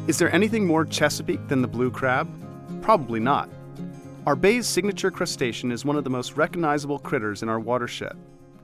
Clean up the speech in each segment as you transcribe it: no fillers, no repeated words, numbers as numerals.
Is there anything more Chesapeake than the blue crab? Probably not. Our bay's signature crustacean is one of the most recognizable critters in our watershed.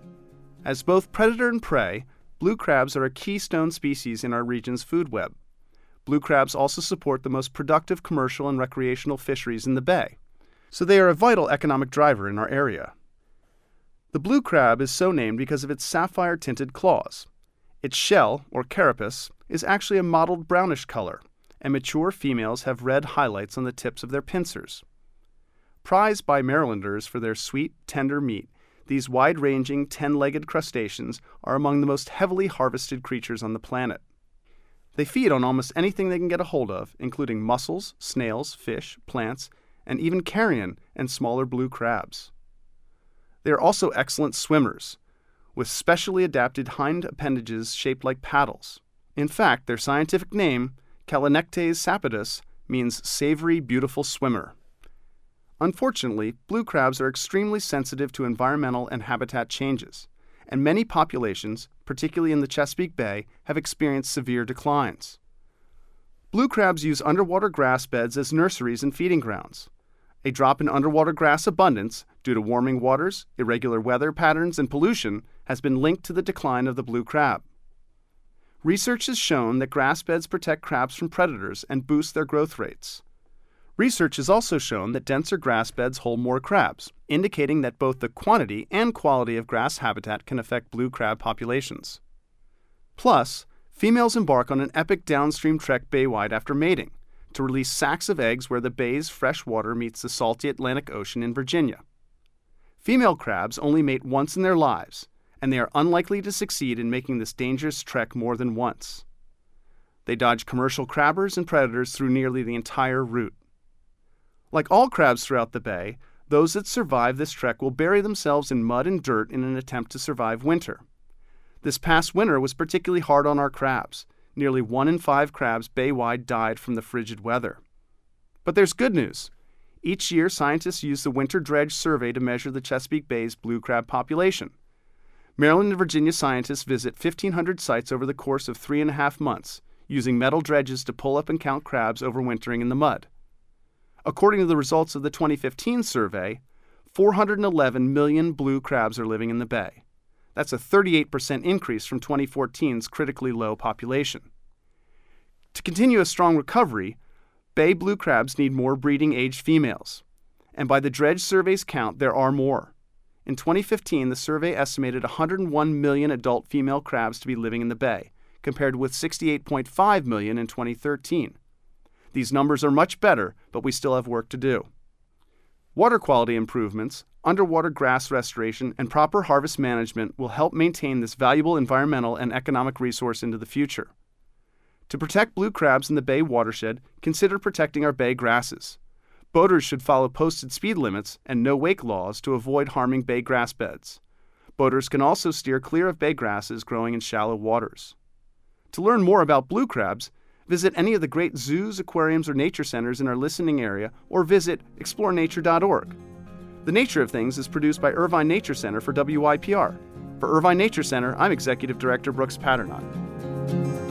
As both predator and prey, blue crabs are a keystone species in our region's food web. Blue crabs also support the most productive commercial and recreational fisheries in the bay, so they are a vital economic driver in our area. The blue crab is so named because of its sapphire-tinted claws. Its shell, or carapace, is actually a mottled brownish color, and mature females have red highlights on the tips of their pincers. Prized by Marylanders for their sweet, tender meat, these wide-ranging, 10-legged crustaceans are among the most heavily harvested creatures on the planet. They feed on almost anything they can get a hold of, including mussels, snails, fish, plants, and even carrion and smaller blue crabs. They are also excellent swimmers, with specially adapted hind appendages shaped like paddles. In fact, their scientific name, Callinectes sapidus, means savory, beautiful swimmer. Unfortunately, blue crabs are extremely sensitive to environmental and habitat changes, and many populations, particularly in the Chesapeake Bay, have experienced severe declines. Blue crabs use underwater grass beds as nurseries and feeding grounds. A drop in underwater grass abundance, due to warming waters, irregular weather patterns, and pollution, has been linked to the decline of the blue crab. Research has shown that grass beds protect crabs from predators and boost their growth rates. Research has also shown that denser grass beds hold more crabs, indicating that both the quantity and quality of grass habitat can affect blue crab populations. Plus, females embark on an epic downstream trek baywide after mating, to release sacs of eggs where the bay's fresh water meets the salty Atlantic Ocean in Virginia. Female crabs only mate once in their lives, and they are unlikely to succeed in making this dangerous trek more than once. They dodge commercial crabbers and predators through nearly the entire route. Like all crabs throughout the bay, those that survive this trek will bury themselves in mud and dirt in an attempt to survive winter. This past winter was particularly hard on our crabs. Nearly 1 in 5 crabs bay-wide died from the frigid weather. But there's good news. Each year, scientists use the Winter Dredge Survey to measure the Chesapeake Bay's blue crab population. Maryland and Virginia scientists visit 1,500 sites over the course of 3.5 months, using metal dredges to pull up and count crabs overwintering in the mud. According to the results of the 2015 survey, 411 million blue crabs are living in the bay. That's a 38% increase from 2014's critically low population. To continue a strong recovery, bay blue crabs need more breeding-aged females. And by the Dredge Survey's count, there are more. In 2015, the survey estimated 101 million adult female crabs to be living in the bay, compared with 68.5 million in 2013. These numbers are much better, but we still have work to do. Water quality improvements, underwater grass restoration, and proper harvest management will help maintain this valuable environmental and economic resource into the future. To protect blue crabs in the bay watershed, consider protecting our bay grasses. Boaters should follow posted speed limits and no-wake laws to avoid harming bay grass beds. Boaters can also steer clear of bay grasses growing in shallow waters. To learn more about blue crabs, visit any of the great zoos, aquariums, or nature centers in our listening area, or visit explorenature.org. The Nature of Things is produced by Irvine Nature Center for WYPR. For Irvine Nature Center, I'm Executive Director Brooks Patternot.